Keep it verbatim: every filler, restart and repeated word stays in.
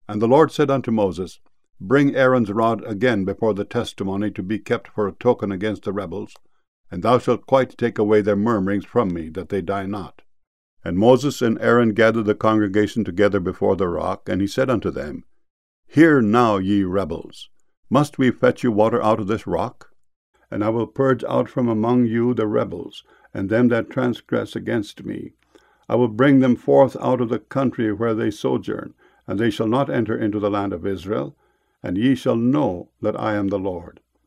And the Lord said unto Moses, Bring Aaron's rod again before the testimony to be kept for a token against the rebels, and thou shalt quite take away their murmurings from me, that they die not. And Moses and Aaron gathered the congregation together before the rock, and he said unto them, Hear now, ye rebels, must we fetch you water out of this rock? And I will purge out from among you the rebels, and them that transgress against me. I will bring them forth out of the country where they sojourn, and they shall not enter into the land of Israel, and ye shall know that I am the Lord.